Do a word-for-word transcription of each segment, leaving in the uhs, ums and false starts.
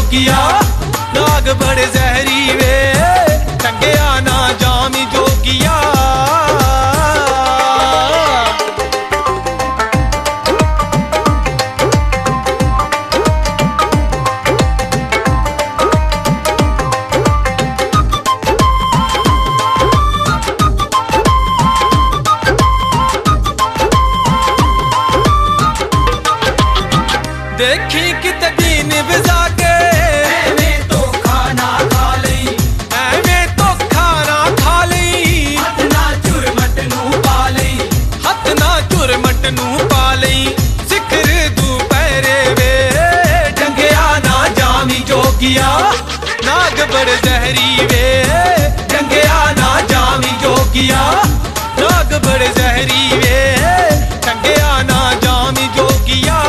जोगिया, नाग बड़े जहरी वे, टंगिया ना जामी जोगिया। देखी कित दीन बिजा के एवें तो खाना खा लई, एवें तो खाना खा लई, हथ ना चुरमट नू पा लई, हथ ना चुरमट नू पा लई, सिखर दुपहरे वे, टंगिया ना जामी जोगिया, नाग बड़े जहरी वे, टंगिया ना जामी जोगिया, नाग बड़े जहरी वे, टंगिया ना जामी जोगिया।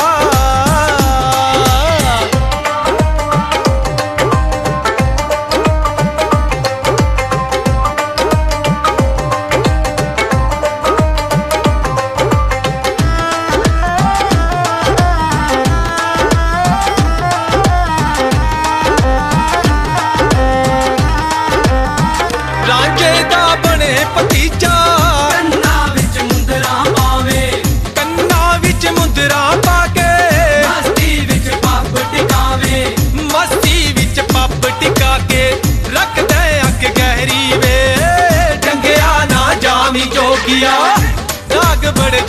रांझे दा बने भतीजा, कन्ना विच मुंदरा पावे, कन्ना विच मुंदरा पाके, मस्ती विच पप टिकावे, मस्ती विच पप टिका के, रख दे अख गहरी वे, टंगिया ना जामी जोगिया, नाग बड़े